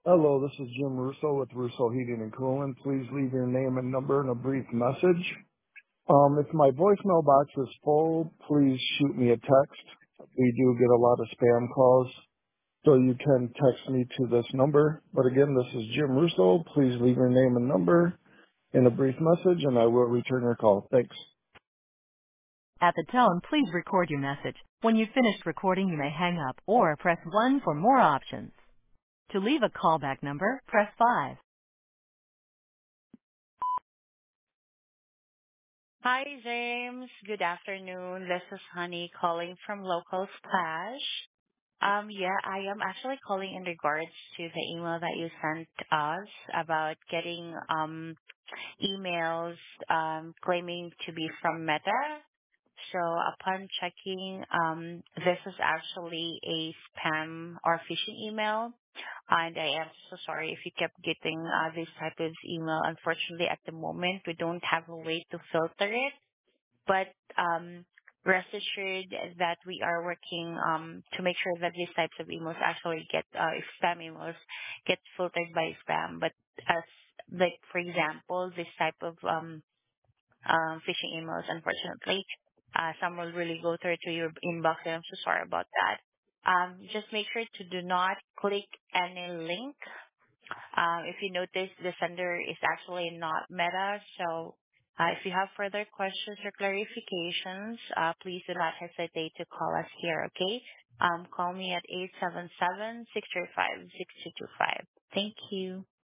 Hello, this is Jim Russo with Russo Heating and Cooling. Please leave your name and number and a brief message. If my voicemail box is full, please shoot me a text. We do get a lot of spam calls, so you can text me to this number. But again, this is Jim Russo. Please leave your name and number in a brief message, and I will return your call. Thanks. At the tone, please record your message. When you've finished recording, you may hang up or press 1 for more options. To leave a callback number, press 5. Hi, James. Good afternoon. This is Honey calling from Local Splash. Yeah, I am actually calling in regards to the email that you sent us about getting emails claiming to be from Meta. So upon checking, this is actually a spam or phishing email. And I am so sorry if you kept getting this type of email. Unfortunately, at the moment, we don't have a way to filter it. But rest assured that we are working to make sure that these types of emails actually get, if spam emails get filtered by spam. But as like, for example, this type of phishing emails, unfortunately. Some will really go through to your inbox, and I'm so sorry about that. Just make sure to do not click any link. If you notice, the sender is actually not Meta, so if you have further questions or clarifications, please do not hesitate to call us here, okay? Call me at 877-635-6225. Thank you.